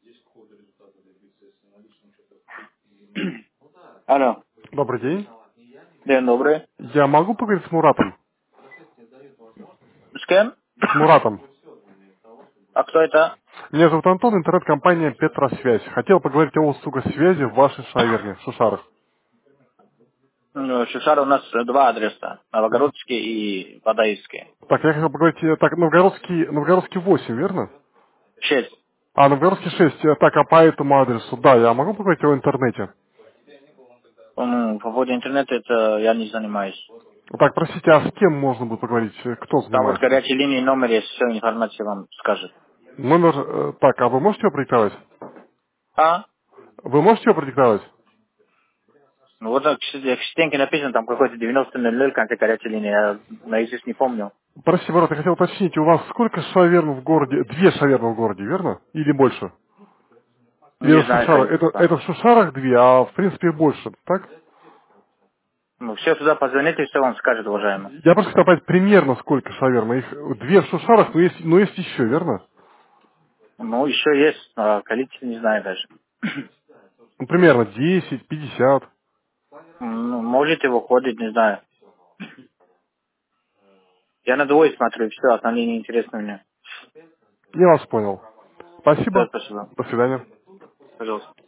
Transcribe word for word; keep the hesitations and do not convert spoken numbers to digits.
Алло. Добрый день. День добрый. Я могу поговорить с Муратом? С кем? С Муратом. А кто это? Меня зовут Антон, интернет-компания Петросвязь. Хотел поговорить о услугах связи в вашей шаверне, в Шушарах. Ну, Шушара у нас два адреса. Новогородский и Бадаевский. Так, я хотел поговорить, э, так, Новгородский, Новгородский восемь, верно? Шесть. А, Новгородский шесть. Э, Так, а по этому адресу, да, я могу поговорить о интернете? Ну, по поводу интернета это я не занимаюсь. Так, простите, а с кем можно будет поговорить? Э, Кто Там вот занимается? горячей линии номер есть, все информация вам скажет. Номер, э, так, а вы можете его продиктовать? А? Вы можете его продиктовать? Ну вот так, в стенке написано, там какой-то девяносто ноль ноль в конце горячей линии. Я наизусть не помню. Простите, Мурат, я хотел уточнить, у вас сколько шаверм в городе? Две шавермы в городе, верно? Или больше? Или Не в знаю, Шушарах? Это, конечно. это в Шушарах две, а в принципе больше, так? Ну, все сюда позвоните, все вам скажет, уважаемый. Я просто хотел понять примерно сколько шаверм. Их две в Шушарах, но есть, но есть еще, верно? Ну, еще есть, а количество не знаю даже. Ну, примерно десять, пятьдесят. Ну, можете выходить, не знаю. Я на двое смотрю, все, основные не интересны мне. Я вас понял. Все, Спасибо. спасибо. До свидания. Пожалуйста.